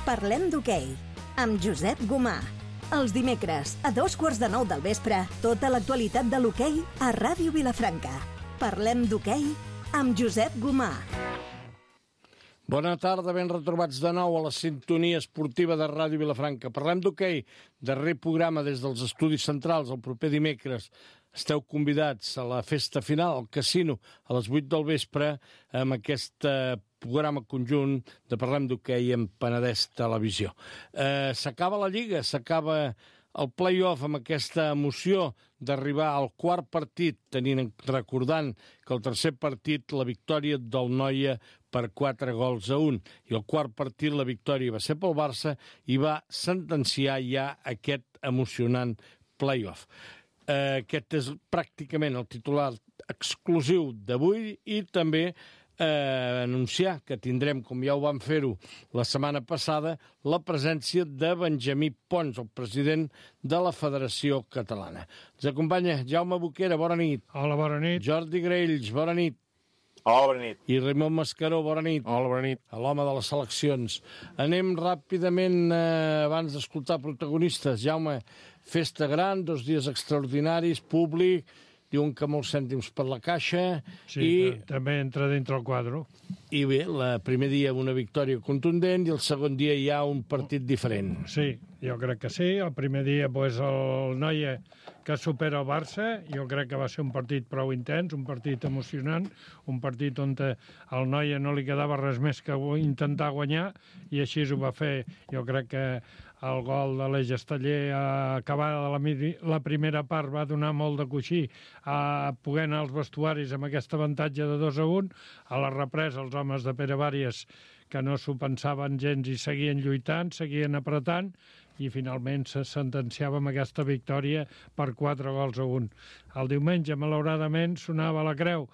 Parlem d'hoquei, amb Josep Gomà. Els dimecres, a 8:45 del vespre, tota l'actualitat de l'hoquei a Ràdio Vilafranca. Parlem d'hoquei amb Josep Gomà. Bona tarda, ben retrobats de nou a la sintonia esportiva de Ràdio Vilafranca. Parlem d'hoquei, darrer programa des dels estudis centrals el proper dimecres. Esteu convidats a la festa final, al casino, a les 8 del vespre, amb aquest programa conjunt de Parlem d'hoquei en Penedès Televisió. S'acaba la Lliga, s'acaba el play-off amb aquesta emoció d'arribar al quart partit, recordant que el tercer partit, la victòria del Noia per 4-1, i el quart partit, la victòria va ser pel Barça, i va sentenciar ja aquest emocionant play-off. Aquest és pràcticament el titular exclusiu d'avui i també anunciar que tindrem, com ja ho vam fer-ho la setmana passada, la presència de Benjamí Pons, el president de la Federació Catalana. Ens acompanya Jaume Boquera, bona nit. Hola, bona nit. Jordi Graells, bona nit. Hola, bona nit. I Raimon Mascaró, bona nit. Hola, bona nit. L'home de les seleccions. Anem ràpidament, abans d'escoltar protagonistes. Jaume, festa gran, 2 dies extraordinaris, públic, diuen que molts cèntims per la caixa. Sí, també entra dintre el quadre. I bé, el primer dia una victòria contundent i el segon dia hi ha un partit diferent. Sí, jo crec que sí. El primer dia, el Noia que supera el Barça, jo crec que va ser un partit prou intens, un partit emocionant, un partit on al Noia no li quedava res més que intentar guanyar, i així ho va fer. Jo crec que el gol de l'Eix Esteller acabada la primera part va donar molt de coixí a poder anar als vestuaris amb aquest avantatge de 2-1. A la represa els homes de Pere Vàries, que no s'ho pensaven gens i seguien lluitant, seguien apretant, i finalment se sentenciava amb aquesta victòria per 4-1. El diumenge, malauradament, sonava la creu.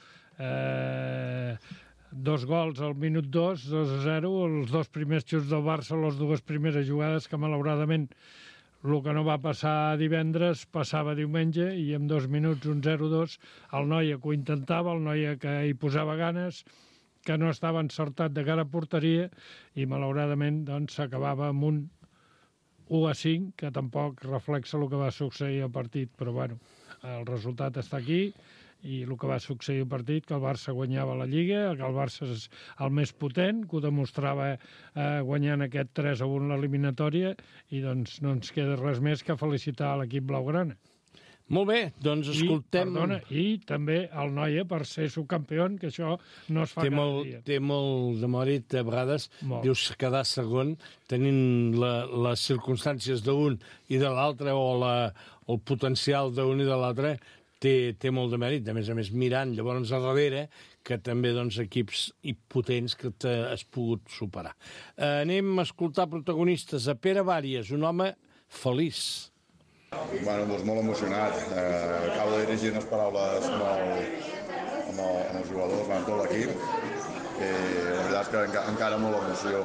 2 gols al minut 2, 2-0, els 2 primers xuts del Barça, les 2 primeres jugades, que malauradament el que no va passar divendres passava diumenge, i en 2 minuts, un 0-2, el Noia que ho intentava, el Noia que hi posava ganes, que no estava encertat de cara a porteria, i malauradament s'acabava amb un 1-5, que tampoc reflexa el que va succeir al partit, però bueno, el resultat està aquí, i el que va succeir al partit, que el Barça guanyava la Lliga, que el Barça és el més potent, que ho demostrava guanyant aquest 3-1 l'eliminatòria, i doncs no ens queda res més que felicitar l'equip blaugrana. Molt bé, doncs escoltem... I també el Noia per ser subcampió, que això no es fa cada dia. Té molt de mèrit, a vegades, dius quedar segon, tenint les circumstàncies d'un i de l'altre, o el potencial d'un i de l'altre, té molt de mèrit. A més, mirant llavors a darrere, que també equips potents que has pogut superar. Anem a escoltar protagonistes. A Pere Vàries, un home feliç. Bueno, doncs molt emocionat. Acabo de dirigir unes paraules amb els jugadors, amb tot l'equip, i la veritat és que encara molt emoció,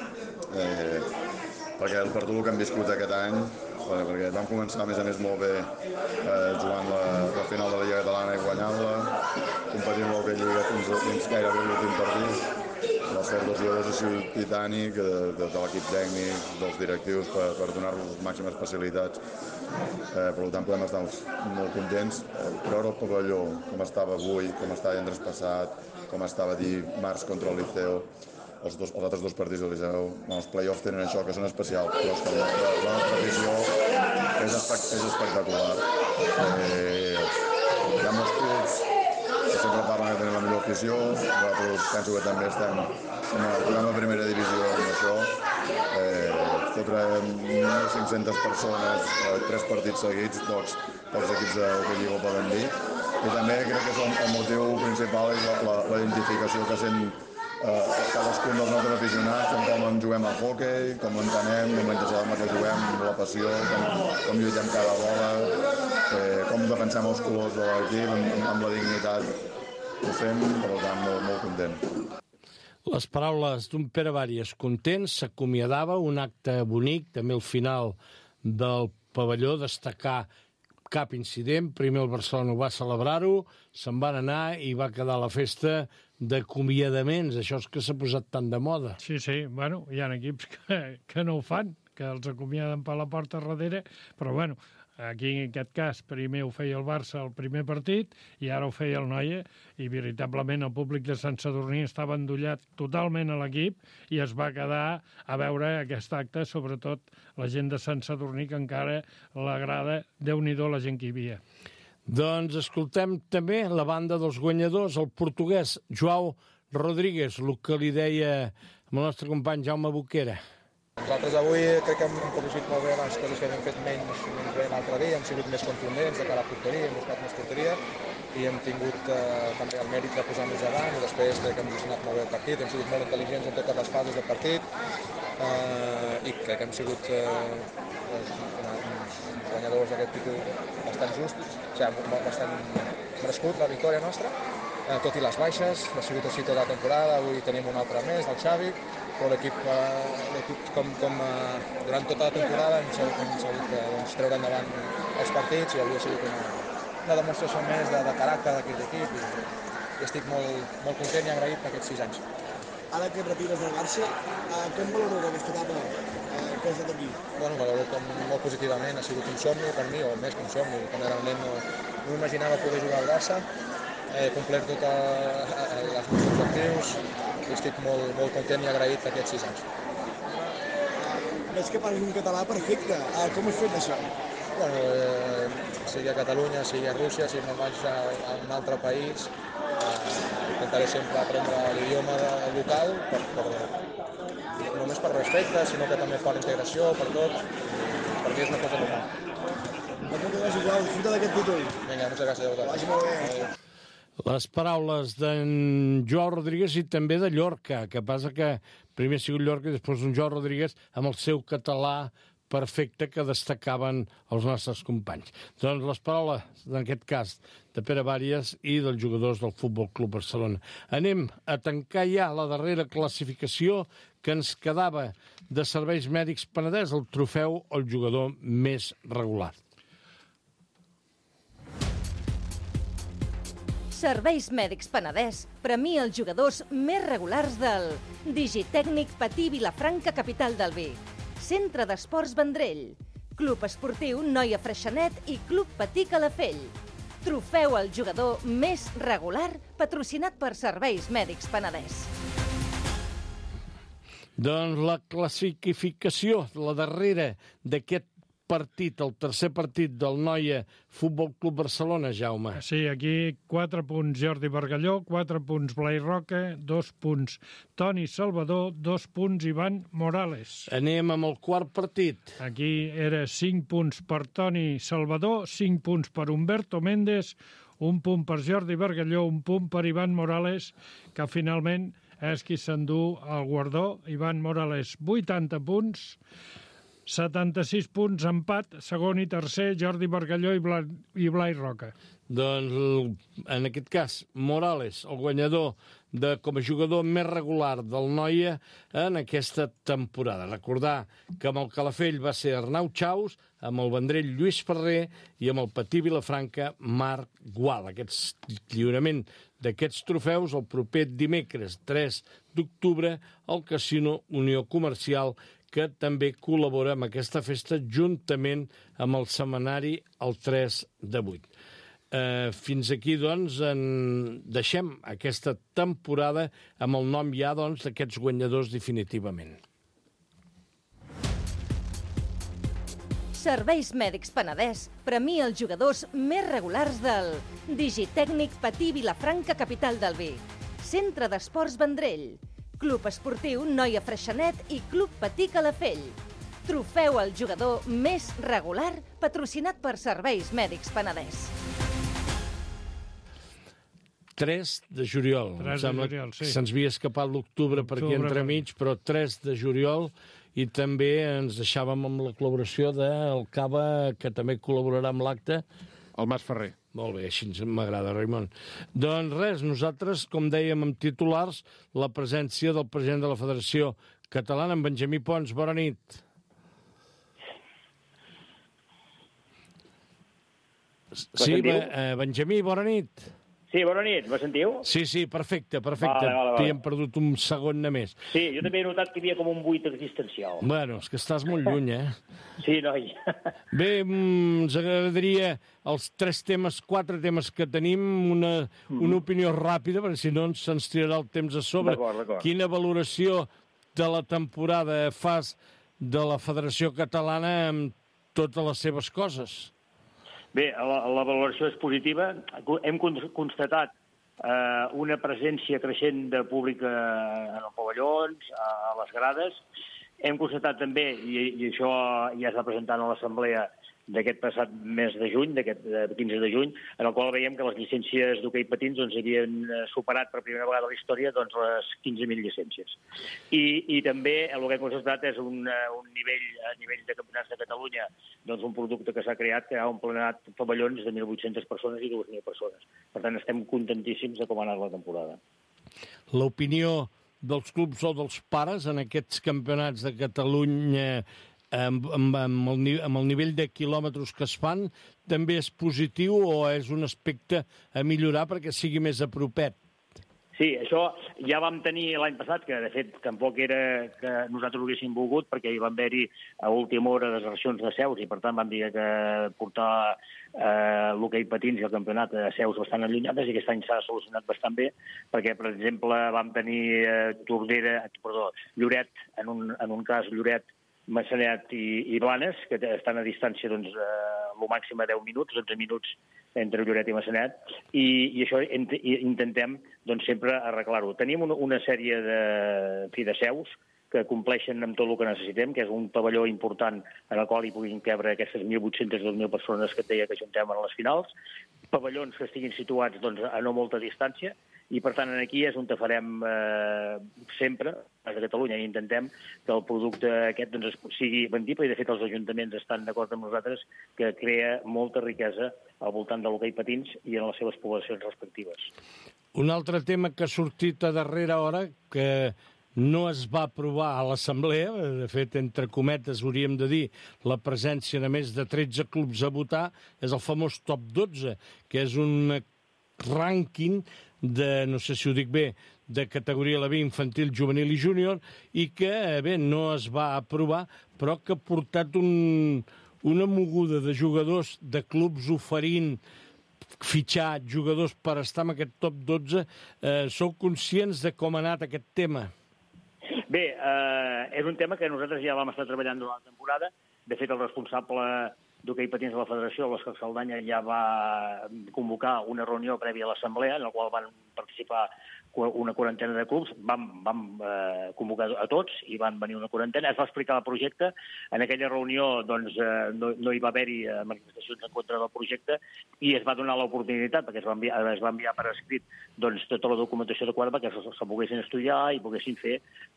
perquè per tot el que hem viscut aquest any, perquè vam començar a més molt bé jugant la final de la Lliga Catalana i guanyant-la, competint molt bé Lliga fins gairebé l'últim partit. L'esforç dels jugadors ha sigut titànic, de l'equip tècnic, dels directius, per donar-nos les màximes facilitats. Per tant, podem estar molt contents. Veure el pavelló, com estava avui, com estava divendres passat, com estava dimarts contra el Liceo, els altres 2 partits del Liceu. Els play-offs tenen això, que són especials, però és que la nostra afició és espectacular. Hi ha molts clubs que sempre parlen que tenen la millor afició. Nosaltres penso que també estem en la primera divisió amb això. Fotre 1.500 persones, 3 partits seguits, pocs equips d'hoquei lliga ho poden dir. I també crec que el motiu principal és la identificació que sent cadascun dels nostres aficionats, com en juguem al hoquei, com entenem, com la que juguem, la passió, com lluitem cada bola, com defensem els colors de l'equip amb la dignitat que fem, per tant, molt content. Les paraules d'un Pere Vàries content, s'acomiadava, un acte bonic, també al final del pavelló, destacar cap incident. Primer el Barcelona va celebrar-ho, se'n van anar i va quedar la festa d'acomiadaments, això és que s'ha posat tan de moda. Sí, bueno, hi ha equips que no ho fan, que els acomiaden per la porta darrere, però bueno, aquí en aquest cas primer ho feia el Barça el primer partit i ara ho feia el Noia, i veritablement el públic de Sant Sadurní estava endollat totalment a l'equip i es va quedar a veure aquest acte, sobretot la gent de Sant Sadurní, que encara l'agrada, Déu-n'hi-do la gent que hi havia. Doncs escoltem també la banda dels guanyadors, el portuguès Joao Rodríguez, el que li deia el nostre company Jaume Boquera. Nosaltres avui crec que hem aconseguit molt bé les coses que hem fet menys bé l'altre dia, hem sigut més contundents de cara a porteria, hem buscat més porteria i hem tingut també el mèrit de posar-nos davant, i després crec que hem gestionat molt bé el partit, hem sigut molt intel·ligents en totes les fases del partit i crec que hem sigut guanyadors d'aquest títol bastant justos, bastant merescut la victòria nostra, tot i les baixes, ha sigut així tota la temporada, avui tenim un altre més, el Xavi, però l'equip com durant tota la temporada hem sabut treure endavant els partits i avui ha sigut una demostració més de caràcter d'aquest equip i estic molt content i agraït per aquests 6 anys. Ara que retires del Barça, com valores aquesta etapa que has estat aquí? Bueno, valoro molt positivament, ha sigut un somni per mi, o més que un somni. Quan era un nen no m'imaginava poder jugar al Barça, he complert tots els meus objectius i estic molt content i agraït aquests 6 anys. Veig que parles un català perfecte. Com has fet això? Bueno, sigui a Catalunya, sigui a Rússia, si me'n vaig a un altre país, intentaré sempre aprendre l'idioma local, no només per respecte, sinó que també per integració, per tot. Per mi és una cosa normal. Moltes gràcies, Joao. Disfruta d'aquest títol. Vinga, moltes gràcies a vosaltres. Vagi molt bé. Les paraules d'en Joao Rodríguez i també de Llorca, que passa que primer ha sigut Llorca i després un Joao Rodríguez amb el seu català perfecte que destacaven els nostres companys. Doncs les paraules, en aquest cas, de Pere Bàries i dels jugadors del Futbol Club Barcelona. Anem a tancar ja la darrera classificació que ens quedava de Serveis Mèdics Penedès, el trofeu al jugador més regular. Serveis Mèdics Penedès premia els jugadors més regulars del Digitècnic Patí Vilafranca, capital del vi, Centre d'Esports Vendrell, Club Esportiu Noia Freixenet i Club Patí Calafell. Trofeu al jugador més regular patrocinat per Serveis Mèdics Penedès. Doncs la classificació, la darrera d'aquest partit, el tercer partit del Noia Futbol Club Barcelona, Jaume. Sí, aquí 4 punts Jordi Bargalló, 4 punts Blai Roca, 2 punts Toni Salvador, 2 punts Ivan Morales. Anem amb el quart partit. Aquí era 5 punts per Toni Salvador, 5 punts per Humberto Méndez, 1 punt per Jordi Bargalló, 1 punt per Ivan Morales, que finalment és qui s'endú el guardó. Ivan Morales, 80 punts, 76 punts, empat, segon i tercer, Jordi Bargalló i Blai Roca. Doncs, en aquest cas, Morales, el guanyador com a jugador més regular del Noia en aquesta temporada. Recordar que amb el Calafell va ser Arnau Chaus, amb el Vendrell Lluís Ferrer i amb el Patí Vilafranca Marc Gual. Aquest lliurament d'aquests trofeus el proper dimecres 3 d'octubre al Casino Unió Comercial, que també col·labora amb aquesta festa juntament amb el setmanari el 3 de 8. Fins aquí, doncs, deixem aquesta temporada amb el nom ja d'aquests guanyadors definitivament. Serveis Mèdics Penedès premia els jugadors més regulars del Digitècnic Patí Vilafranca, capital del vi, Centre d'Esports Vendrell, Club Esportiu Noia Freixenet i Club Patí Calafell. Trofeu al jugador més regular patrocinat per Serveis Mèdics Penedès. 3 de juliol. 3 de juliol, sí. Se'ns havia escapat l'octubre per aquí entremig, però 3 de juliol, i també ens deixàvem amb la col·laboració del Cava, que també col·laborarà amb l'acte. El Mas Ferrer. Molt bé, així m'agrada, Raimon. Doncs res, nosaltres, com dèiem amb titulars, la presència del president de la Federació Catalana, en Benjamí Pons. Bona nit. Sí, Benjamí, bona nit. Sí, bona nit, me sentiu? Sí, perfecte. Vale. T'hi hem perdut un segon només. Sí, jo també he notat que hi havia com un buit existencial. Bueno, és que estàs molt lluny, Sí, noi. Bé, ens agradaria els 4 temes que tenim, una opinió ràpida, perquè si no se'ns tirarà el temps a sobre. D'acord. Quina valoració de la temporada fas de la Federació Catalana amb totes les seves coses? Bé, la valoració és positiva. Hem constatat una presència creixent de públic en els pavellons, a les grades. Hem constatat també, i això ja es va presentar a l'assemblea d'aquest passat mes de juny, d'aquest 15 de juny, en el qual veiem que les llicències d'hoquei patins havien superat per primera vegada a la història les 15.000 llicències. I també el que hem constatat és un nivell, a nivell de campionats de Catalunya, un producte que s'ha creat que ha omplert pavellons de 1.800 persones i 2.000 persones. Per tant, estem contentíssims de com ha anat la temporada. L'opinió dels clubs o dels pares en aquests campionats de Catalunya amb el nivell de quilòmetres que es fan, també és positiu o és un aspecte a millorar perquè sigui més apropet? Sí, això ja vam tenir l'any passat, que de fet tampoc era que nosaltres ho haguéssim volgut, perquè hi van haver-hi a última hora desercions de seus i per tant vam dir que portar l'hoquei patins i el campionat a seus bastant allunyades i aquest any s'ha solucionat bastant bé, perquè per exemple vam tenir Lloret, en un cas Lloret, Massanet i Blanes, que estan a distància el màxim a 10 minuts, 12 minuts entre Lloret i Massanet, i això intentem sempre arreglar-ho. Tenim una sèrie de seus que compleixen amb tot el que necessitem, que és un pavelló important en el qual hi puguin cabre aquestes 1.800 o 2.000 persones que et deia que ajuntem a les finals, pavellons que estiguin situats a no molta distància, i per tant aquí és on farem sempre, a Catalunya, i intentem que el producte aquest sigui vendible, i de fet els ajuntaments estan d'acord amb nosaltres que crea molta riquesa al voltant de l'hoquei patins i en les seves poblacions respectives. Un altre tema que ha sortit a darrera hora, que no es va aprovar a l'Assemblea, de fet, entre cometes, hauríem de dir, la presència de més de 13 clubs a votar, és el famós Top 12, que és un rànquing de, no sé si ho dic bé, de categoria la B, infantil, juvenil i júnior, i que, bé, no es va aprovar, però que ha portat una moguda de jugadors de clubs oferint fitxar jugadors per estar en aquest top 12. Sou conscients de com ha anat aquest tema? Bé, és un tema que nosaltres ja vam estar treballant durant la temporada. De fet, el responsable d'hoquei patins de la Federació, l'Òscar Saldanya, ja va convocar una reunió prèvia a l'Assemblea, en la qual van participar una quarantena de clubs, vam convocar a tots i van venir una quarantena, es va explicar el projecte. En aquella reunió no hi va haver-hi manifestacions en contra del projecte i es va donar l'oportunitat, perquè es va enviar per escrit tota la documentació adequada perquè se poguessin estudiar i poguessin fer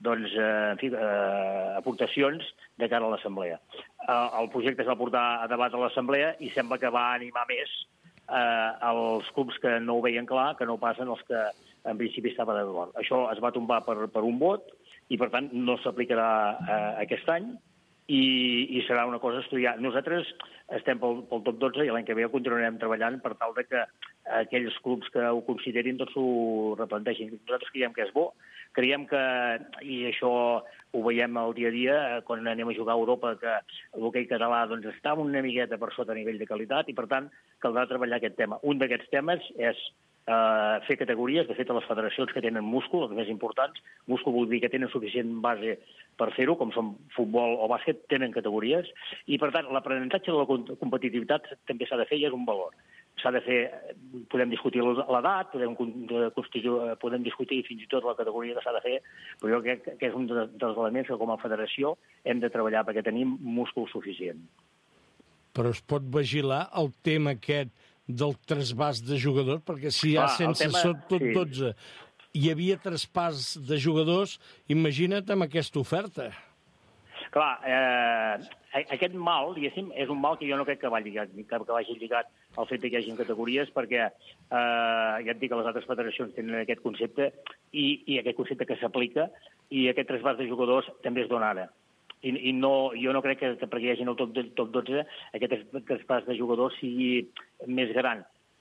aportacions de cara a l'Assemblea. El projecte es va portar a debat a l'Assemblea i sembla que va animar més els clubs que no ho veien clar, que no passen els que en principi estava d'acord. Això es va tombar per un vot i, per tant, no s'aplicarà aquest any i serà una cosa a estudiar. Nosaltres estem pel top 12 i l'any que ve continuarem treballant per tal de que aquells clubs que ho considerin s'ho replanteixin. Nosaltres creiem que és bo, creiem que, i això ho veiem al dia a dia, quan anem a jugar a Europa, que l'hoquei català està una miqueta per sota a nivell de qualitat i, per tant, caldrà treballar aquest tema. Un d'aquests temes és fer categories. De fet, a les federacions que tenen múscul, els més importants, múscul vol dir que tenen suficient base per fer-ho, com són futbol o bàsquet, tenen categories, i per tant l'aprenentatge de la competitivitat també s'ha de fer i és un valor. S'ha de fer, podem discutir l'edat, podem discutir fins i tot la categoria que s'ha de fer, però jo crec que és un dels elements que com a federació hem de treballar perquè tenim múscul suficient. Però es pot vigilar el tema aquest del trasbàs de jugadors, perquè si hi ha sense tot 12 hi havia traspàs de jugadors, imagina't amb aquesta oferta. Clar, aquest mal, diguéssim, és un mal que jo no crec que vagi lligat al fet que hi hagi categories, perquè ja et dic que les altres federacions tenen aquest concepte i aquest concepte que s'aplica, i aquest trasbàs de jugadors també es dona ara. I jo no crec que perquè hi hagi el top 12 aquest traspàs de jugadors sigui més gran.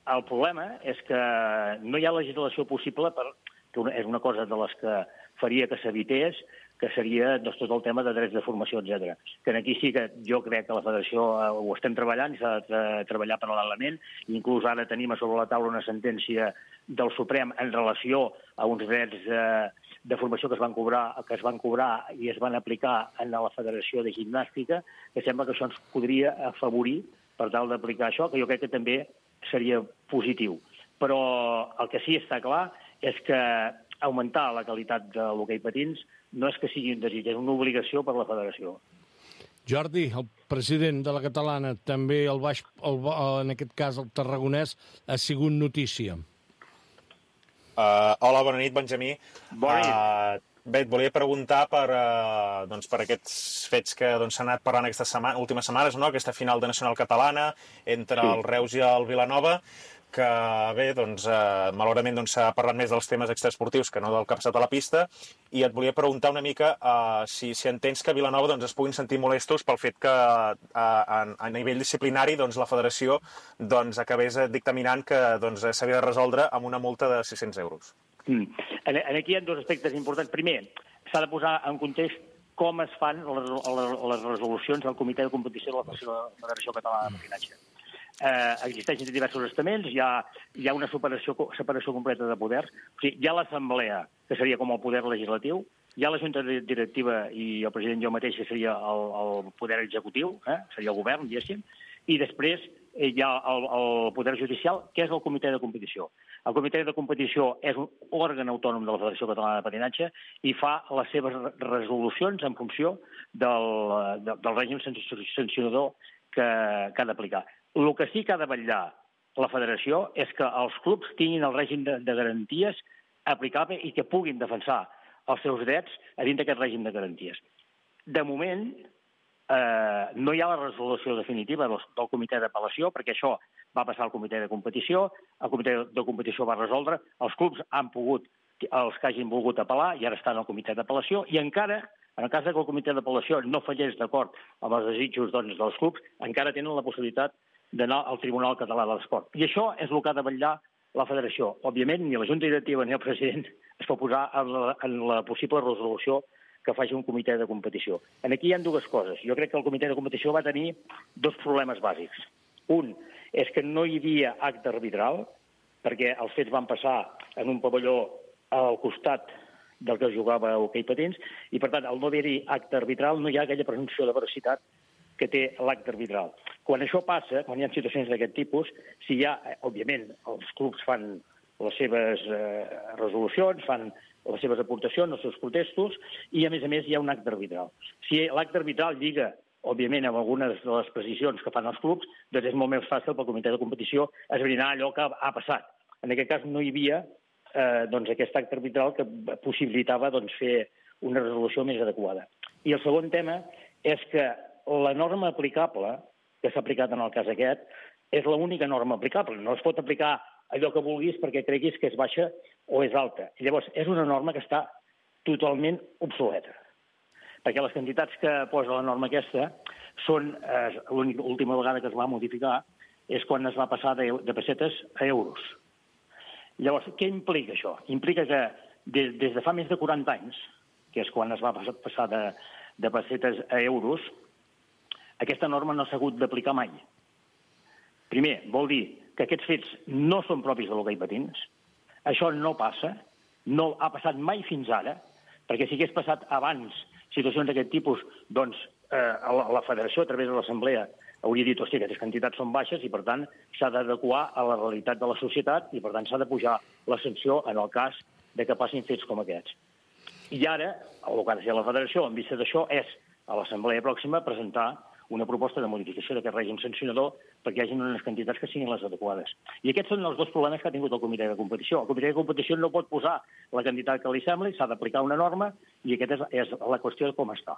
El problema és que no hi ha legislació possible que és una cosa de les que faria que s'evités, que seria doncs, tot el tema de drets de formació, etc. Que aquí sí que jo crec que la Federació ho estem treballant i s'ha de treballar paral·lelament. Inclús ara tenim a sobre la taula una sentència del Suprem en relació a uns drets de formació que es van cobrar i es van aplicar en la Federació de Gimnàstica, que sembla que això ens podria afavorir per tal d'aplicar això, que jo crec que també seria positiu. Però el que sí està clar és que augmentar la qualitat de l'hoquei patins no és que sigui un desig, és una obligació per la federació. Jordi, el president de la catalana, també en aquest cas el tarragonès, ha sigut notícia. Hola, bona nit, Benjamí. Bona nit. Bé, et volia preguntar per aquests fets que s'han anat parlant aquestes últimes setmanes, no? Aquesta final de Nacional Catalana entre el Reus i el Vilanova, que bé, malauradament s'ha parlat més dels temes extraesportius que no del que ha passat a la pista, i et volia preguntar una mica si entens que a Vilanova es puguin sentir molestos pel fet que a nivell disciplinari la federació acabés dictaminant que s'havia de resoldre amb una multa de 600 euros. Aquí hi ha dos aspectes importants. Primer, s'ha de posar en context com es fan les resolucions del Comitè de Competició de la Federació Catalana de Patinatge. Existeixen diversos estaments, hi ha una separació completa de poders. O sigui, hi ha l'assemblea, que seria com el poder legislatiu, hi ha la junta directiva i el president jo mateix, que seria el poder executiu, seria el govern, diguéssim, i després hi ha el poder judicial, que és el comitè de competició. El comitè de competició és un òrgan autònom de la Federació Catalana de Patinatge i fa les seves resolucions en funció del règim sancionador que ha d'aplicar. El que sí que ha de vetllar la federació és que els clubs tinguin el règim de garanties aplicable i que puguin defensar els seus drets a dins d'aquest règim de garanties. De moment, no hi ha la resolució definitiva del comitè d'apel·lació, perquè això va passar al comitè de competició, el comitè de competició va resoldre, els clubs han pogut, els que hagin volgut apel·lar, i ara estan al comitè d'apel·lació, i encara, en el cas que el comitè d'apel·lació no fallés d'acord amb els desitjos dels clubs, encara tenen la possibilitat d'anar al Tribunal Català de l'Esport. I això és el que ha de vetllar la federació. Òbviament, ni la Junta Directiva ni el president es pot posar en la possible resolució que faci un comitè de competició. Aquí hi ha dues coses. Jo crec que el comitè de competició va tenir dos problemes bàsics. Un és que no hi havia acte arbitral, perquè els fets van passar en un pavelló al costat del que es jugava a hoquei patins, i per tant, al no haver-hi acte arbitral, no hi ha aquella presumpció de veracitat que té l'acte arbitral. Quan això passa, quan hi ha situacions d'aquest tipus, si hi ha, òbviament, els clubs fan les seves resolucions, fan les seves aportacions, els seus protestos, i a més hi ha un acte arbitral. Si l'acte arbitral lliga, òbviament, amb algunes de les precisions que fan els clubs, doncs és molt més fàcil pel comitè de competició esbrinar allò que ha passat. En aquest cas no hi havia aquest acte arbitral que possibilitava fer una resolució més adequada. I el segon tema és que la norma aplicable, que s'ha aplicat en el cas aquest, és l'única norma aplicable. No es pot aplicar allò que vulguis perquè creguis que és baixa o és alta. I llavors, és una norma que està totalment obsoleta. Perquè les quantitats que posa la norma aquesta són, l'última vegada que es va modificar, és quan es va passar de pessetes a euros. Llavors, què implica això? Implica que des de fa més de 40 anys, que és quan es va passar de pessetes a euros, aquesta norma no s'ha hagut d'aplicar mai. Primer, vol dir que aquests fets no són propis de l'hoquei patins. Això no passa, no ha passat mai fins ara, perquè si hagués passat abans situacions d'aquest tipus, doncs la federació, a través de l'assemblea, hauria dit, hòstia, aquestes quantitats són baixes i, per tant, s'ha d'adequar a la realitat de la societat i, per tant, s'ha de pujar la sanció en el cas de que passin fets com aquests. I ara, el que ha de fer la federació, en vista d'això, és a l'assemblea pròxima presentar una proposta de modificació d'aquest règim sancionador perquè hi hagi unes quantitats que siguin les adequades. I aquests són els dos problemes que ha tingut el comitè de competició. El comitè de competició no pot posar la quantitat que li sembli, s'ha d'aplicar una norma i aquesta és la qüestió de com està.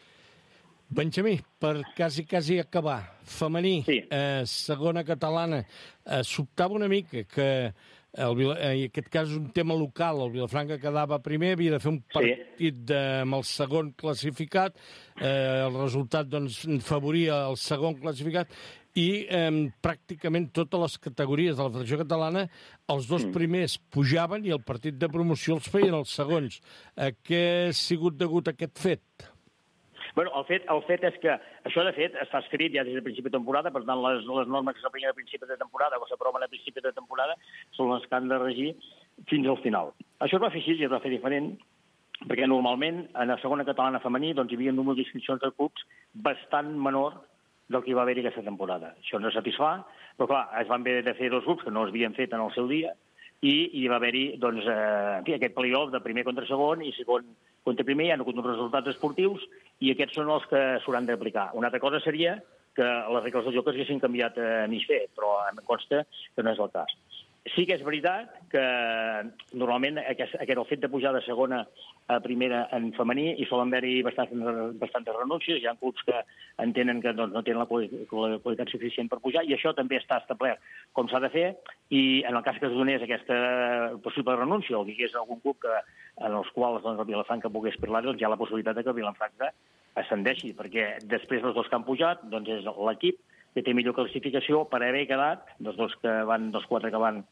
Benjamí, per quasi acabar, femení, sí. Segona catalana, sobtava una mica que en aquest cas és un tema local, el Vilafranca quedava primer, havia de fer un partit amb el segon classificat, el resultat doncs, favoria el segon classificat, i pràcticament totes les categories de la Federació Catalana, els dos primers pujaven i el partit de promoció els feien els segons. A què ha sigut degut aquest fet? Bueno, el fet és que això, de fet, està escrit ja des de principi de temporada, per tant, les normes que s'apliquen a principi de temporada o s'aproven a principi de temporada són les que han de regir fins al final. Això es va fer així i es va fer diferent, perquè normalment en la segona catalana femení doncs, hi havia un número d'inscripcions de clubs bastant menor del que hi va haver-hi aquesta temporada. Això no satisfà, però clar, es van haver de fer dos grups que no es havien fet en el seu dia, i hi va haver-hi doncs, aquest play-off de primer contra segon i segon contra primer, hi ha hagut uns resultats esportius i aquests són els que s'hauran d'aplicar. Una altra cosa seria que les regles del joc es haguessin canviat a mig fer, però em consta que no és el cas. Sí que és veritat que normalment el fet de pujar de segona a primera en femení i solen haver-hi bastantes renúncies. Hi ha clubs que entenen que doncs, no tenen la qualitat suficient per pujar i això també està establert com s'ha de fer i en el cas que es donés aquesta possible renúncia o digués algun club en els quals doncs, el Vilafranca pogués parlar, doncs hi ha la possibilitat que el Vilafranca ascendeixi, perquè després dels dos que han pujat doncs és l'equip que té millor classificació per haver quedat, dels quatre que van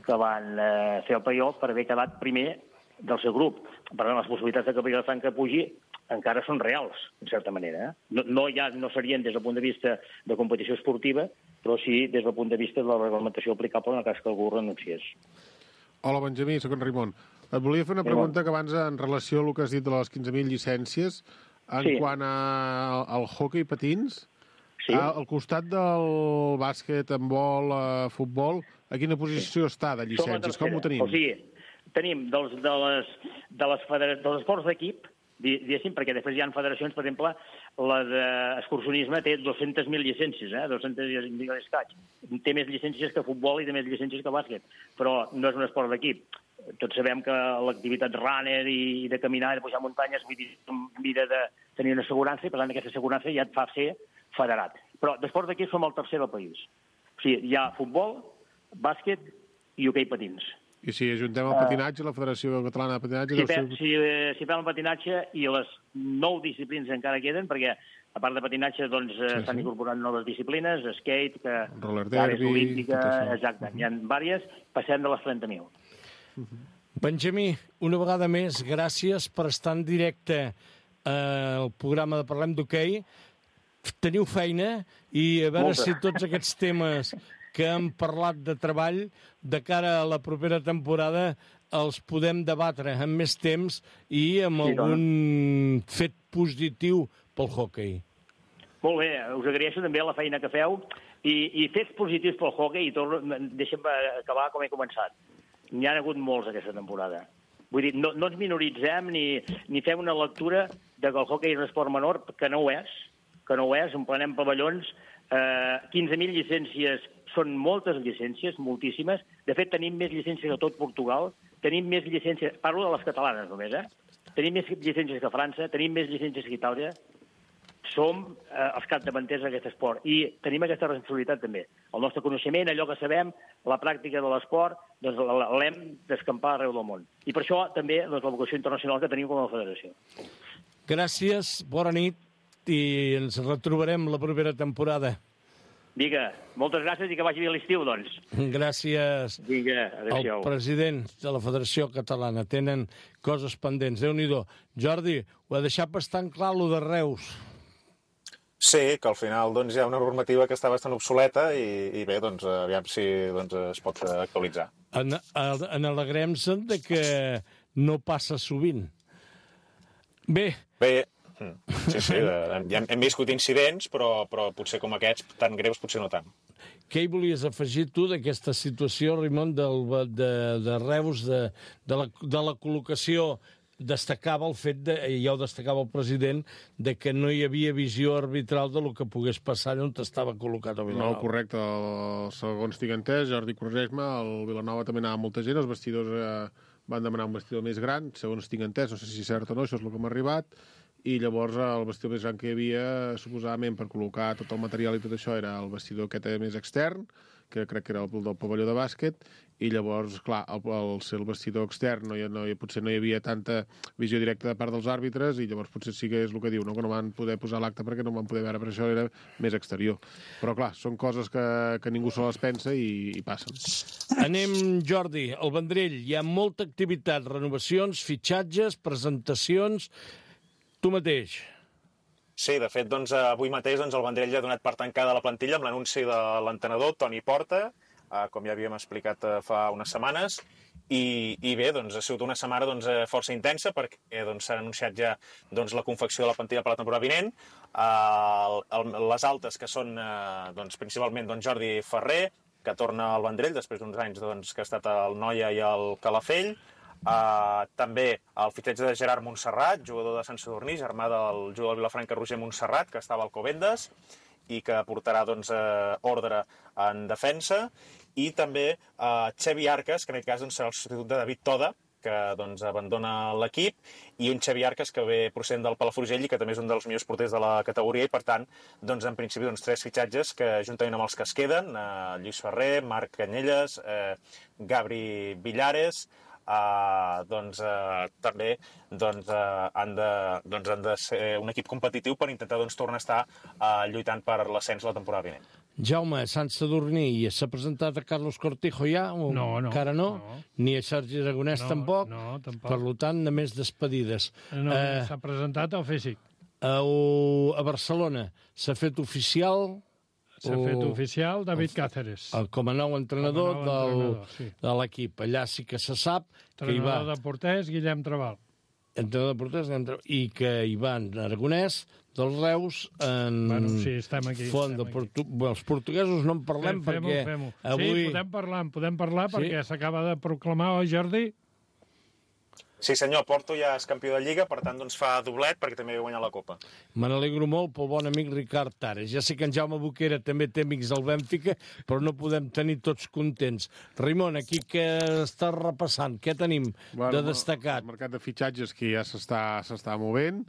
fer el play-off, per haver quedat primer del seu grup. Per tant, les possibilitats que el Vilafranca pugi encara són reals, en certa manera. No serien des del punt de vista de competició esportiva, però sí des del punt de vista de la reglamentació aplicable en el cas que algú renunciés. Hola, Benjamí, soc en Raimon. Et volia fer una pregunta que abans en relació al que has dit de les 15.000 llicències, quant al hoquei patins. Sí. Al costat del bàsquet, handbol, futbol, a quina posició està de llicències? Com ho tenim? O sigui, tenim dels esports d'equip, diguéssim, perquè després hi ha federacions, per exemple, la d'excursionisme té 200.000 llicències, 200.000 escaig. Té més llicències que futbol i té més llicències que bàsquet, però no és un esport d'equip. Tots sabem que l'activitat runner i de caminar i de pujar muntanyes mira de tenir una assegurança i, per tant, aquesta assegurança ja et fa ser federat. Però d'esports d'equip som el tercer del país. O sigui, hi ha futbol, bàsquet i hoquei patins. I si ajuntem el patinatge, la Federació Catalana de Patinatge... Si fem el patinatge i les 9 disciplines encara queden, perquè a part de patinatge s'han incorporat noves disciplines, skate, roller derby, olímpica, exacte, n'hi ha diverses, passem de les 30.000. Benjamí, una vegada més, gràcies per estar en directe al programa de Parlem d'Hoquei. Teniu feina i a veure si tots aquests temes que hem parlat de treball de cara a la propera temporada els podem debatre amb més temps i amb algun fet positiu pel hoquei. Molt bé, us agraeixo també la feina que feu i fets positius pel hoquei i deixem acabar com he començat. N'hi ha hagut molts aquesta temporada. Vull dir, no ens minoritzem ni fem una lectura de que el hoquei és un esport menor, que no ho és, emplenem pavellons, 15.000 llicències, són moltes llicències, moltíssimes. De fet, tenim més llicències que tot Portugal, tenim més llicències, parlo de les catalanes només, tenim més llicències que França, tenim més llicències que Itàlia, som els capdavanters d'aquest esport i tenim aquesta responsabilitat també. El nostre coneixement, allò que sabem, la pràctica de l'esport, doncs l'hem d'escampar arreu del món. I per això també la vocació internacional que tenim com a federació. Gràcies, bona nit i ens retrobarem la propera temporada. Vinga, moltes gràcies i que vagi bé l'estiu, doncs. Gràcies. Vinga, adéu-siau. El president de la Federació Catalana. Tenen coses pendents. Déu-n'hi-do. Jordi, ho ha deixat bastant clar, lo de Reus. Sí, que al final doncs, hi ha una normativa que està bastant obsoleta i bé, doncs, aviam si es pot actualitzar. Alegrem-se'n de que no passa sovint. Bé, sí, hem viscut incidents, però potser com aquests, tan greus, potser no tant. Què hi volies afegir tu d'aquesta situació, Raimon, de Reus, de la col·locació? Destacava el fet, ja ho destacava el president, de que no hi havia visió arbitral de lo que pogués passar on estava col·locat a Vilanova. No, correcte. Segons tinc entès, Jordi, corregeix-me, al Vilanova també anava molta gent, els vestidors van demanar un vestidor més gran, segons tinc entès, no sé si és cert o no, això és el que m'ha arribat, i llavors el vestidor més gran que hi havia, suposadament per col·locar tot el material i tot això, era el vestidor aquest més extern, que crec que era el del pavelló de bàsquet, i llavors, clar, al ser el vestidor extern potser no hi havia tanta visió directa de part dels àrbitres, i llavors potser sí que és el que diu, no? Que no van poder posar l'acte perquè no van poder veure, per això era més exterior. Però, clar, són coses que ningú se les pensa i passen. Anem, Jordi, al Vendrell. Hi ha molta activitat, renovacions, fitxatges, presentacions... Tu mateix. Sí, de fet, avui mateix el Vendrell ha donat per tancada la plantilla amb l'anunci de l'entrenador, Toni Porta, com ja havíem explicat fa unes setmanes, i bé, ha sigut una setmana força intensa perquè s'ha anunciat ja la confecció de la plantilla per la temporada vinent, les altes que són principalment Jordi Ferrer, que torna al Vendrell després d'uns anys que ha estat al Noia i al Calafell, també el fitxatge de Gerard Montserrat, jugador de Sant Sadurní, germà del jugador de Vilafranca Roger Montserrat, que estava al Covendes i que portarà ordre en defensa, i també Xevi Arcas, que en aquest cas serà el substitut de David Toda, que abandona l'equip, i un Xevi Arcas que ve procedent del Palafrugell i que també és un dels millors porters de la categoria, i per tant, en principi, 3 fitxatges que, juntament amb els que es queden, Lluís Ferrer, Marc Canyelles, Gabri Villares, també han de ser un equip competitiu per intentar tornar a estar lluitant per l'ascens la temporada vinent. Jaume, Sant Sadurní, s'ha presentat a Carlos Cortijo ja? No. Encara no? Ni a Sergi Aragonès tampoc? No, tampoc. Per tant, només despedides. No, s'ha presentat al físic. A Barcelona s'ha fet oficial... S'ha fet oficial David Cáceres. Com a nou entrenador de l'equip. Allà sí que se sap que hi va... Entrenador de porters, Guillem Trabal. Entrenador de porters, i que hi va en Aragonès, dels Reus, en estem aquí. Els portuguesos no en parlem perquè avui... Sí, podem parlar perquè s'acaba de proclamar, oi, Jordi? Sí, senyor, Porto ja és campió de Lliga, per tant, fa doblet perquè també va guanyar la Copa. Me n'alegro molt pel bon amic Ricard Tares. Ja sé que en Jaume Boquera també té amics del Bènfica, però no podem tenir tots contents. Raimon, aquí què està repassant? Què tenim de destacat? El mercat de fitxatges que ja s'està movent,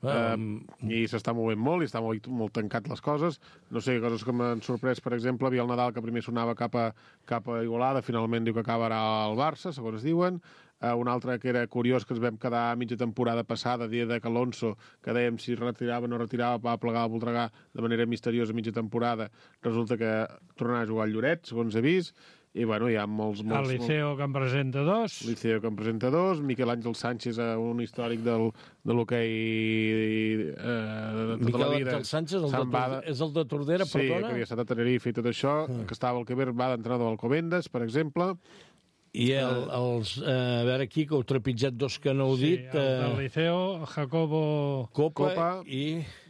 i s'està movent molt, i està molt tancat les coses. No sé, coses que m'han sorprès, per exemple, Biel Nadal, que primer sonava cap a Igualada, finalment diu que acabarà al Barça, segons diuen. Un altre que era curiós, que ens vam quedar a mitja temporada passada, dia de Alonso, que dèiem si retirava o no retirava, va plegar el Voltregà de manera misteriosa a mitja temporada. Resulta que tornarà a jugar al Lloret, segons he vist, i bueno, hi ha molts... El Liceo, que en presenta 2. Liceo, que en presenta 2. Miquel Àngel Sánchez, un històric de l'hoquei de tota la vida. Miquel Àngel Sánchez és el de Tordera, perdona? Sí, que havia estat a Tenerife i tot això, que estava al Quever, va d'entrenador al Covendes, per exemple. I a veure aquí, que heu trepitjat 2 que no heu dit. Sí, el del Liceo, Jacobo... Copa i...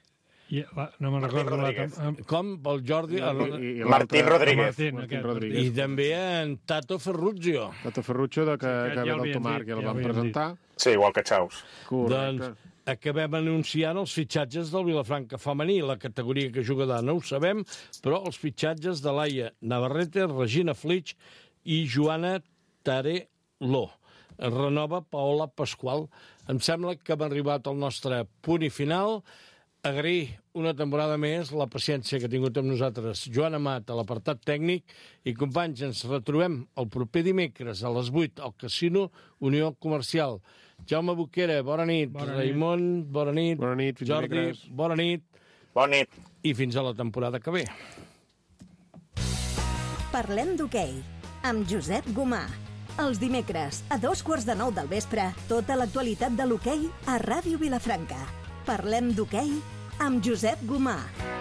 No me'n recordo com? El Jordi... Martín Rodríguez. I també en Tato Ferruggio. Tato Ferruggio, que ve del Tomar, que el van presentar. Sí, igual que Chaus. Doncs acabem anunciant els fitxatges del Vilafranca femení. La categoria que jugarà no ho sabem, però els fitxatges de Laia Navarrete, Regina Flitsch i Joana Tareló. Renova Paola Pasqual. Em sembla que hem arribat al nostre punt i final. Agrair una temporada més la paciència que ha tingut amb nosaltres Joan Amat a l'apartat tècnic, i companys, ens retrobem el proper dimecres a les 8 al Casino Unió Comercial. Jaume Boquera, bona nit. Raimon, bona nit. Bona nit, fins Jordi, dimecres. Bona nit. Bona nit. I fins a la temporada que ve. Parlem d'hoquei amb Josep Gomà. Els dimecres, a 8:45 del vespre, tota l'actualitat de l'hoquei a Ràdio Vilafranca. Parlem d'hoquei amb Josep Gomà.